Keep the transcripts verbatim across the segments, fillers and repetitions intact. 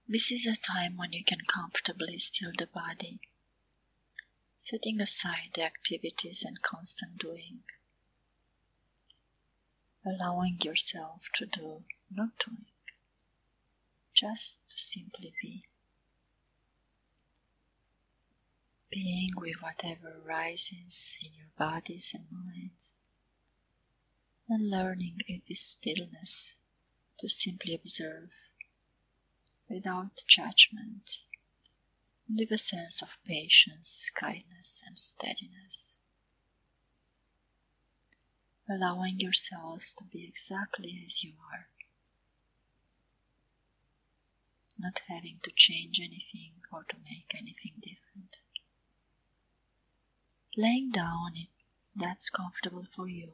This is a time when you can comfortably still the body, setting aside the activities and constant doing, allowing yourself to do not doing, just to simply be. Being with whatever arises in your bodies and minds, and learning in this stillness to simply observe without judgment, and with a sense of patience, kindness, and steadiness. Allowing yourselves to be exactly as you are, not having to change anything or to make anything different. Laying down it that's comfortable for you,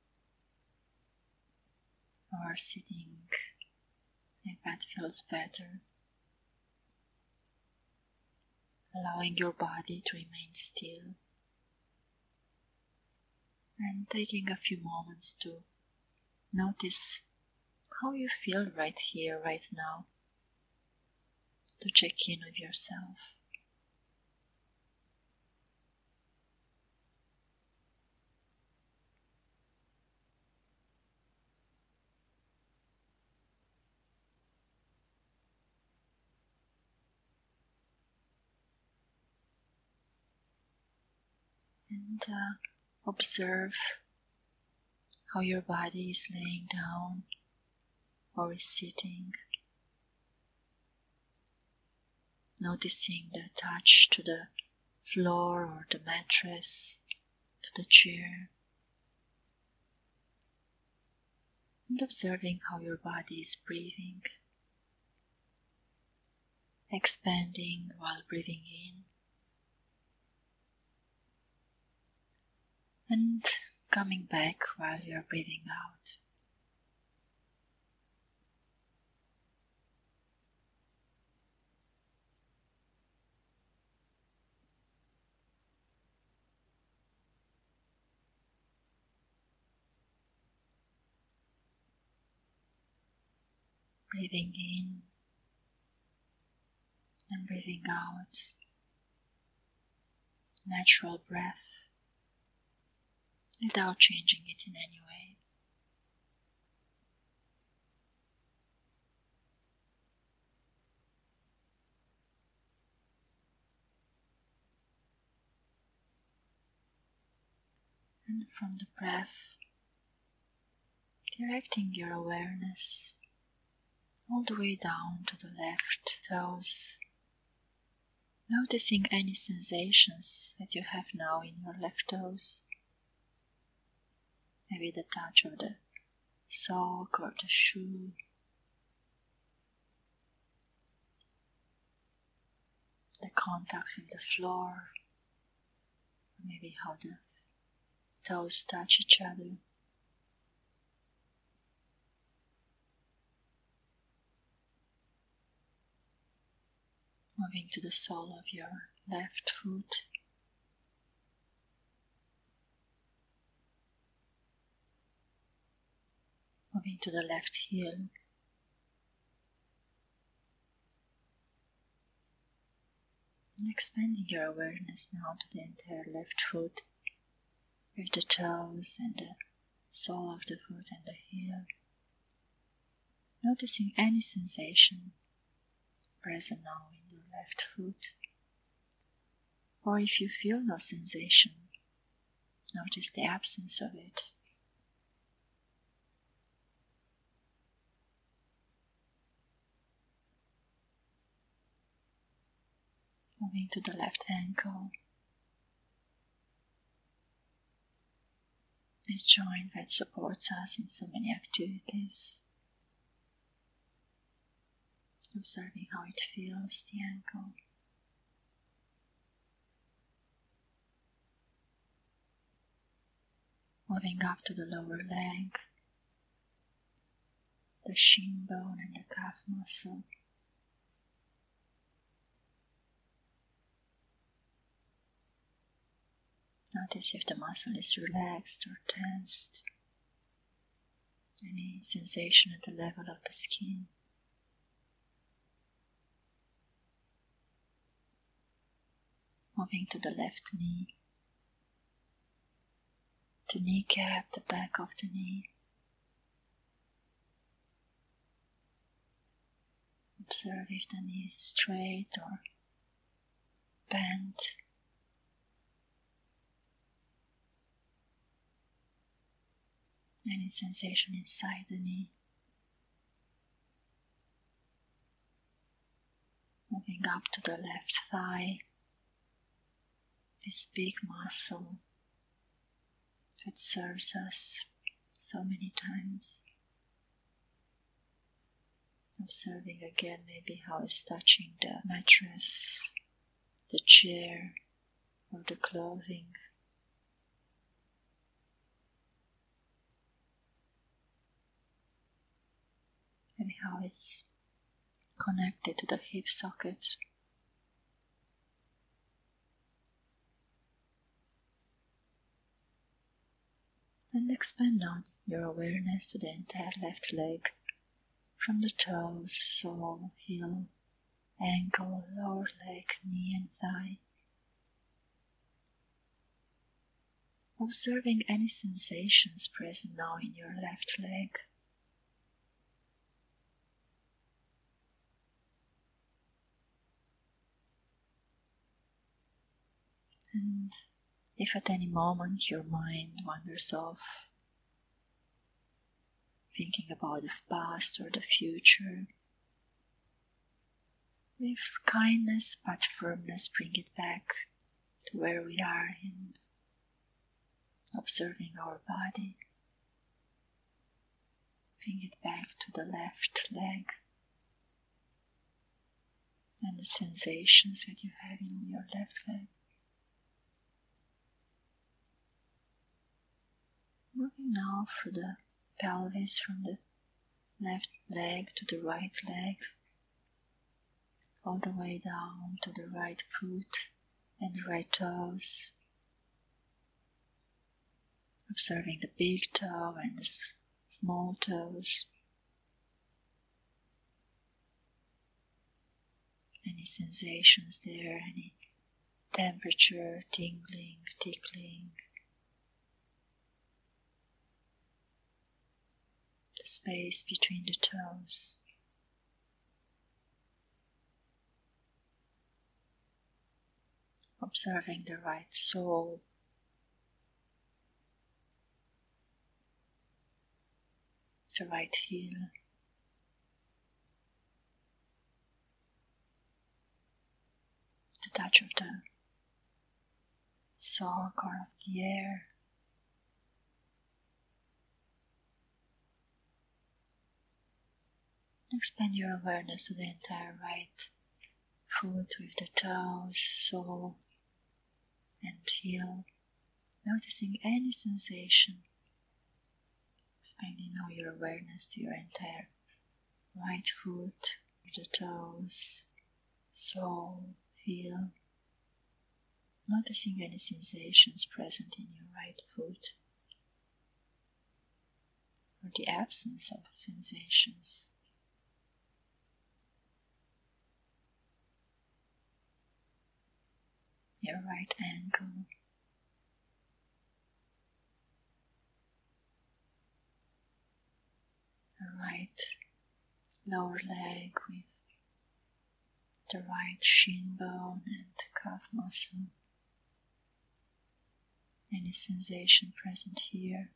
or sitting if that feels better, allowing your body to remain still, and taking a few moments to notice how you feel right here, right now, to check in with yourself. And uh, observe how your body is laying down or is sitting, noticing the touch to the floor or the mattress, to the chair, and observing how your body is breathing, expanding while breathing in, and coming back while you are breathing out. Breathing in and breathing out, natural breath, without changing it in any way. And from the breath, directing your awareness all the way down to the left toes, noticing any sensations that you have now in your left toes, maybe the touch of the sock or the shoe, the contact with the floor, maybe how the toes touch each other. Moving to the sole of your left foot, moving to the left heel, and expanding your awareness now to the entire left foot, with the toes and the sole of the foot and the heel, noticing any sensation present now in your left foot, or if you feel no sensation, notice the absence of it. Moving to the left ankle, this joint that supports us in so many activities. Observing how it feels, the ankle. Moving up to the lower leg, the shin bone and the calf muscle. Notice if the muscle is relaxed or tensed. Any sensation at the level of the skin. Moving to the left knee, the kneecap, the back of the knee. Observe if the knee is straight or bent. Any sensation inside the knee. Moving up to the left thigh, this big muscle that serves us so many times. Observing again maybe how it's touching the mattress, the chair, or the clothing. Maybe how it's connected to the hip socket. And expand now your awareness to the entire left leg, from the toes, sole, heel, ankle, lower leg, knee and thigh. Observing any sensations present now in your left leg. And if at any moment your mind wanders off, thinking about the past or the future, with kindness but firmness bring it back to where we are in observing our body. Bring it back to the left leg and the sensations that you have in your left leg. Moving now through the pelvis from the left leg to the right leg, all the way down to the right foot and the right toes. Observing the big toe and the small toes. Any sensations there, any temperature, tingling, tickling. The space between the toes. Observing the right sole. The right heel. The touch of the sock or of the air. Expand your awareness to the entire right foot with the toes, sole and heel, noticing any sensation. Expanding now your awareness to your entire right foot, the toes, sole, heel, noticing any sensations present in your right foot, or the absence of sensations. Your right ankle, your right lower leg with the right shin bone and calf muscle. Any sensation present here.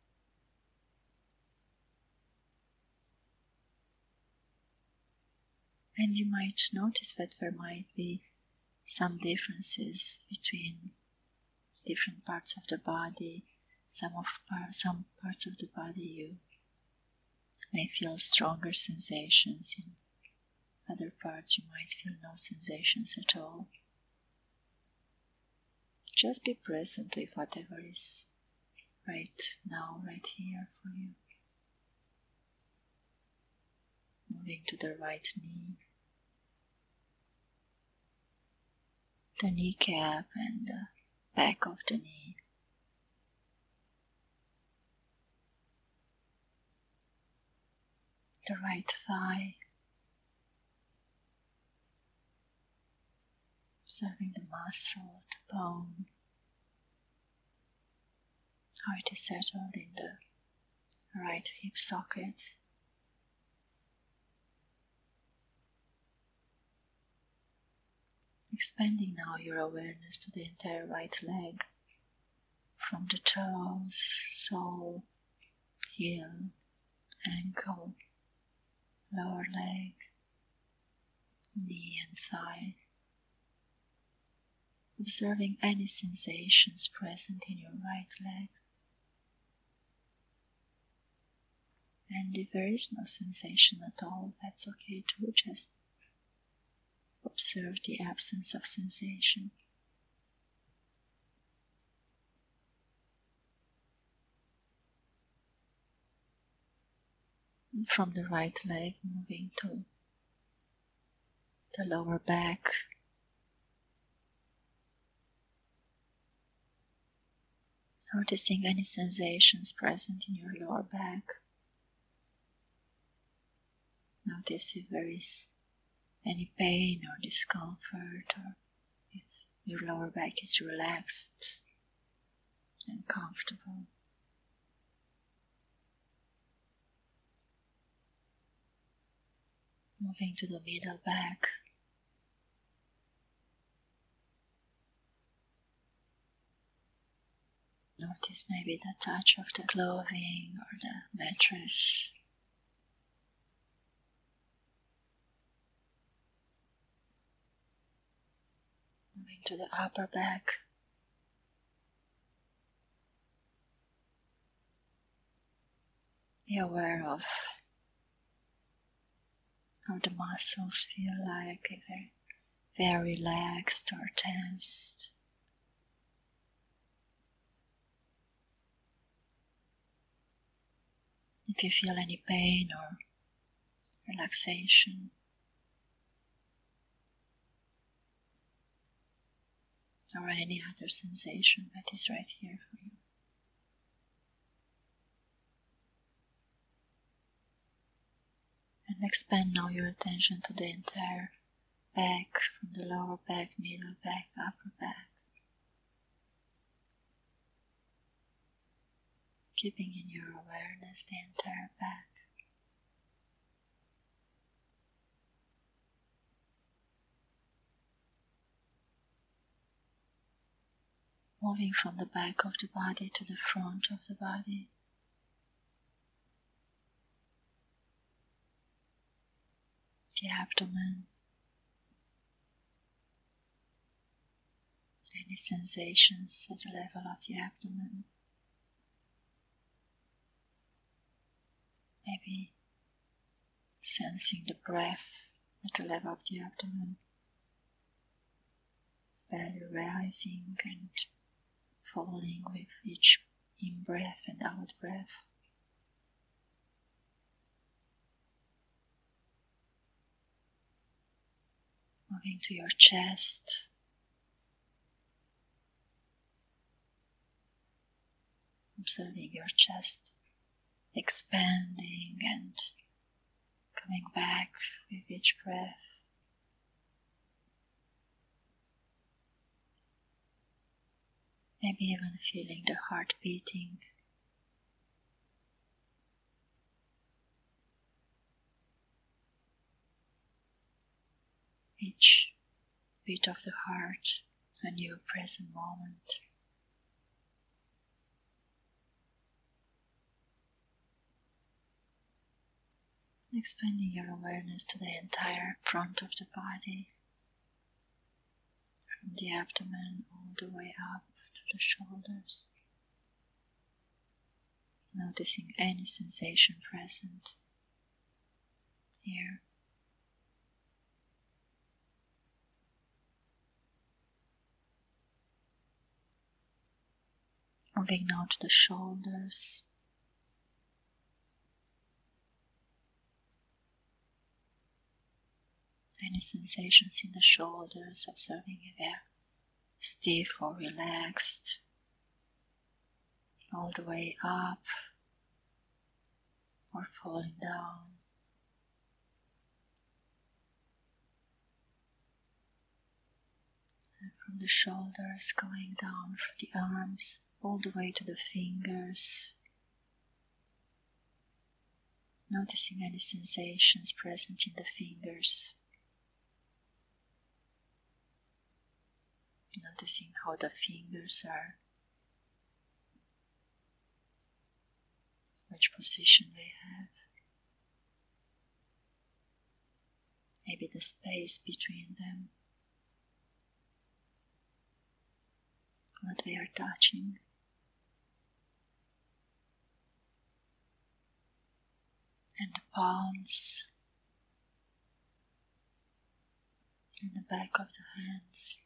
And you might notice that there might be some differences between different parts of the body. Some of par- some parts of the body you may feel stronger sensations. In other parts you might feel no sensations at all. Just be present with whatever is right now, right here for you. Moving to the right knee, the kneecap and the back of the knee. The right thigh. observing the muscle, the bone, how it is settled in the right hip socket. Expanding now your awareness to the entire right leg, from the toes, sole, heel, ankle, lower leg, knee and thigh. Observing any sensations present in your right leg. And if there is no sensation at all, that's okay too, just observe the absence of sensation. And from the right leg, moving to the lower back, noticing any sensations present in your lower back. Notice if there is any pain or discomfort, or if your lower back is relaxed and comfortable. Moving to the middle back. Notice maybe the touch of the clothing or the mattress. Moving to the upper back. Be aware of how the muscles feel like, if they're very relaxed or tensed. If you feel any pain or relaxation, or any other sensation that is right here for you. And expand now your attention to the entire back, from the lower back, middle back, upper back. Keeping in your awareness the entire back. Moving from the back of the body to the front of the body. The abdomen. Any sensations at the level of the abdomen. Maybe sensing the breath at the level of the abdomen. Belly rising and falling with each in-breath and out-breath. Moving to your chest. Observing your chest expanding and coming back with each breath. Maybe even feeling the heart beating. Each beat of the heart, a new present moment. Expanding your awareness to the entire front of the body, from the abdomen all the way up to the shoulders. Noticing any sensation present here. Moving now to the shoulders. Any sensations in the shoulders, observing if they're stiff or relaxed, all the way up or falling down. from the shoulders, going down through the arms, all the way to the fingers. Noticing any sensations present in the fingers. Noticing how the fingers are, which position they have. Maybe the space between them. What they are touching. And the palms. And the back of the hands.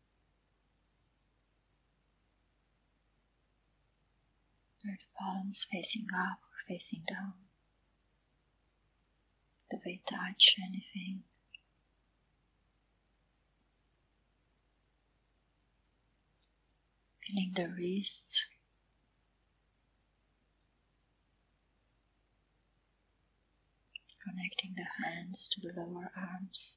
Are the palms facing up or facing down? Do they touch anything? Feeling the wrists. Connecting the hands to the lower arms.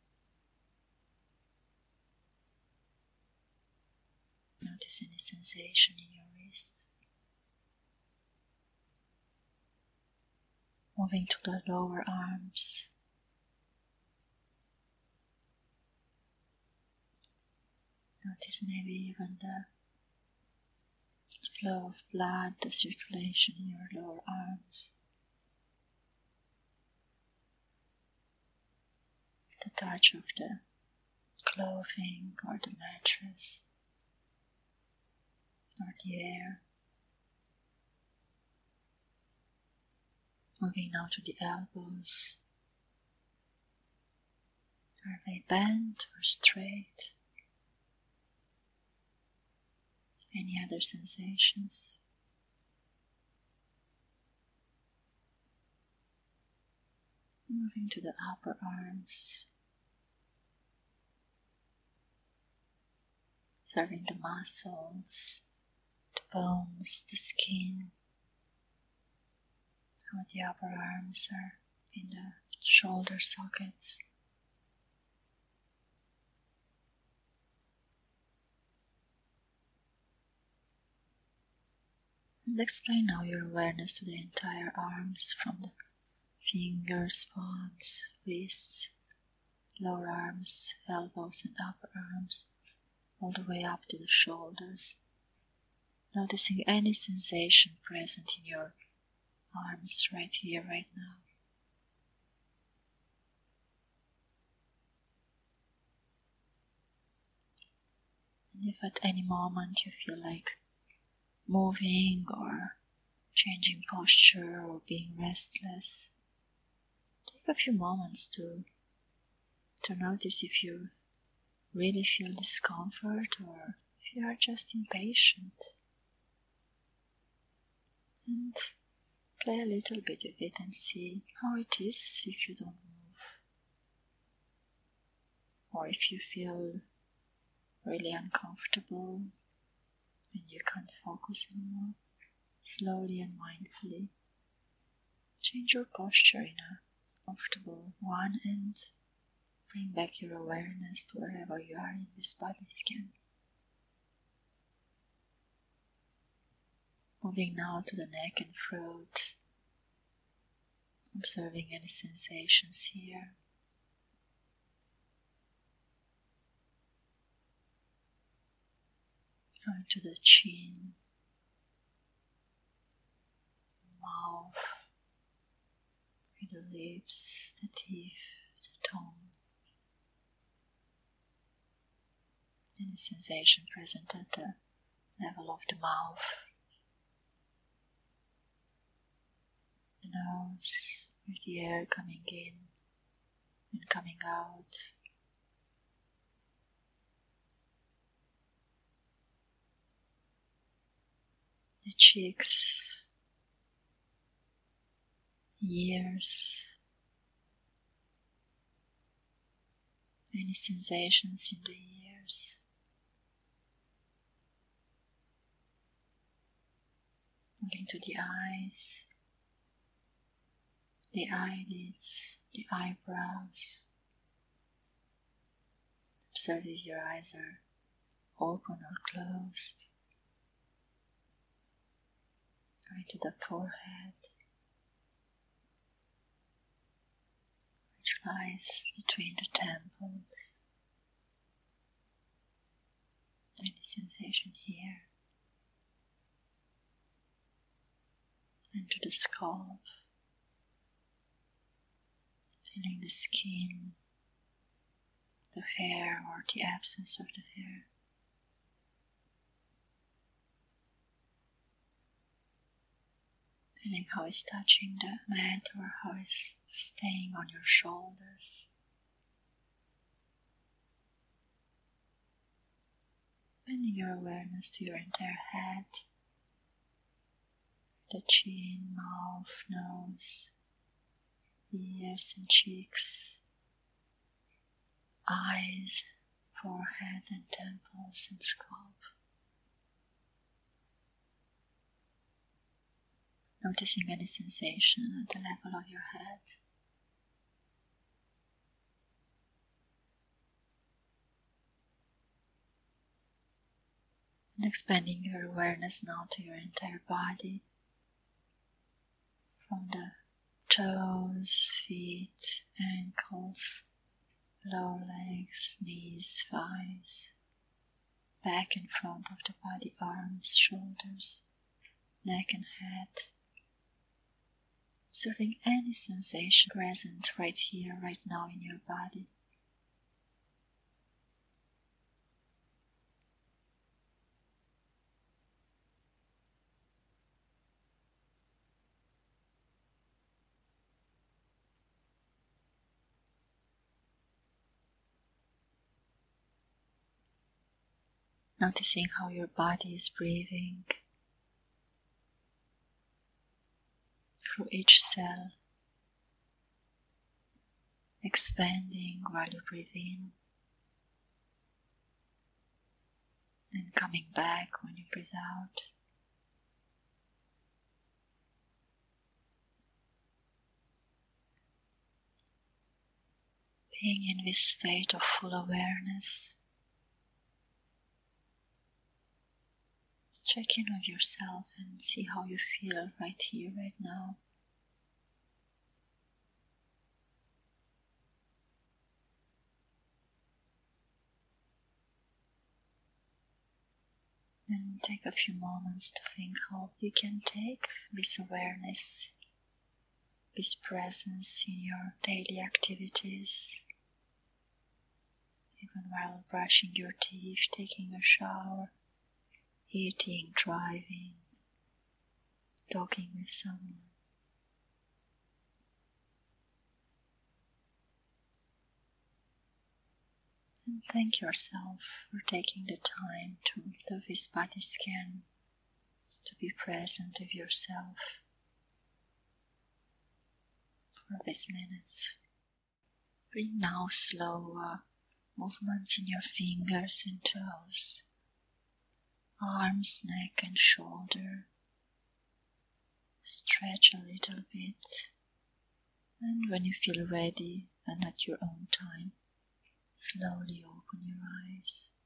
Notice any sensation in your wrists. Moving to the lower arms. Notice maybe even the flow of blood, the circulation in your lower arms. The touch of the clothing or the mattress or the air. Moving now to the elbows. Are they bent or straight? Any other sensations? Moving to the upper arms. Observing the muscles, the bones, the skin. How the upper arms are in the shoulder sockets. And explain now your awareness to the entire arms, from the fingers, palms, wrists, lower arms, elbows and upper arms, all the way up to the shoulders. Noticing any sensation present in your arms right here, right now. And if at any moment you feel like moving or changing posture or being restless, take a few moments to, to notice if you really feel discomfort or if you are just impatient. And play a little bit with it and see how it is if you don't move. Or if you feel really uncomfortable and you can't focus anymore, slowly and mindfully change your posture in a comfortable one and bring back your awareness to wherever you are in this body scan. Moving now to the neck and throat, observing any sensations here. Going to the chin, mouth, with the lips, the teeth, the tongue. Any sensation present at the level of the mouth, the nose, with the air coming in and coming out. The cheeks, ears, any sensations in the ears. Moving to the eyes, the eyelids, the eyebrows. Observe if your eyes are open or closed, going to the forehead, which lies between the temples. Any sensation here, and to the scalp, feeling the skin, the hair or the absence of the hair. Feeling how it's touching the mat or how it's staying on your shoulders. Bending your awareness to your entire head, the chin, mouth, nose, ears and cheeks, eyes, forehead and temples and scalp. Noticing any sensation at the level of your head. And expanding your awareness now to your entire body, from the toes, feet, ankles, lower legs, knees, thighs, back and front of the body, arms, shoulders, neck and head. Observing any sensation present right here, right now in your body. Noticing how your body is breathing through each cell, expanding while you breathe in, and coming back when you breathe out. Being in this state of full awareness, check in with yourself and see how you feel right here, right now. Then take a few moments to think how you can take this awareness, this presence in your daily activities, even while brushing your teeth, taking a shower, eating, driving, talking with someone. And thank yourself for taking the time to do this body scan, to be present with yourself for these minutes. Bring now slower movements in your fingers and toes, arms, neck and shoulder. Stretch a little bit, and when you feel ready and at your own time, slowly open your eyes.